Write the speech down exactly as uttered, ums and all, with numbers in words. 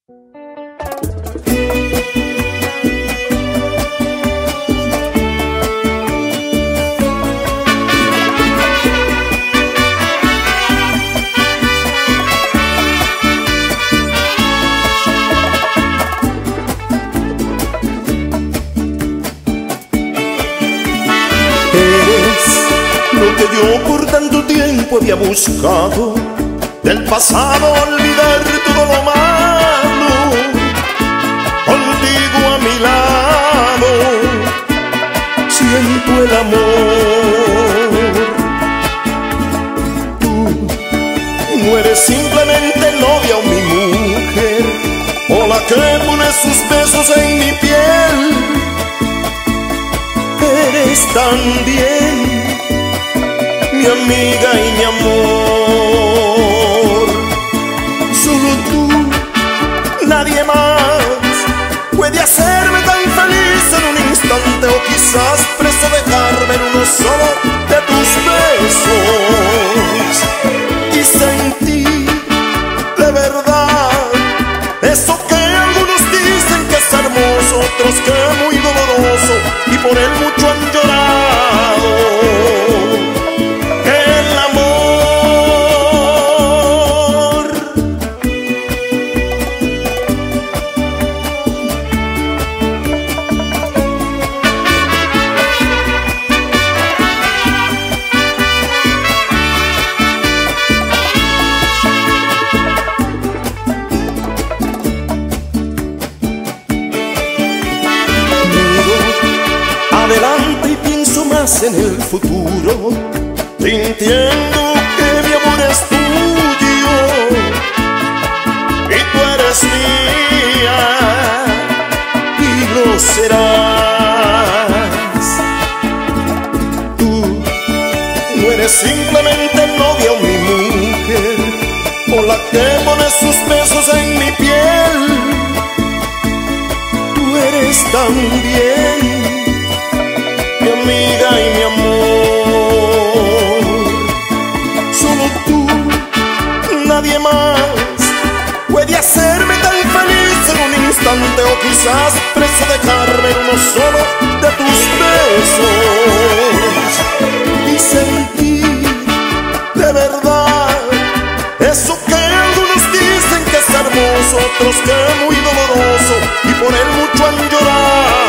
Lo que yo por tanto tiempo había buscado, del pasado olvidar todo lo malo, contigo a mi lado siento el amor. Tú no eres simplemente novia o mi mujer, o la que pone sus besos en mi piel. Eres también mi amiga y mi amor. Solo tú, nadie más puede hacerme tan feliz en un instante, o quizás preso dejarme en uno solo de tus besos y sentir de verdad eso que algunos dicen que es hermoso, otros que es muy doloroso, y por él mucho han llorado. Adelante y pienso más en el futuro, sintiendo que mi amor es tuyo y tú eres mía y lo serás. Tú no eres simplemente novia o mi mujer, o la que pone sus besos en mi piel. Tú eres también mi amiga y mi amor. Solo tú, nadie más puede hacerme tan feliz en un instante, o quizás preso dejarme en uno solo de tus besos y sentir de verdad eso que algunos dicen que es hermoso, otros que es muy doloroso, y por él mucho han llorado.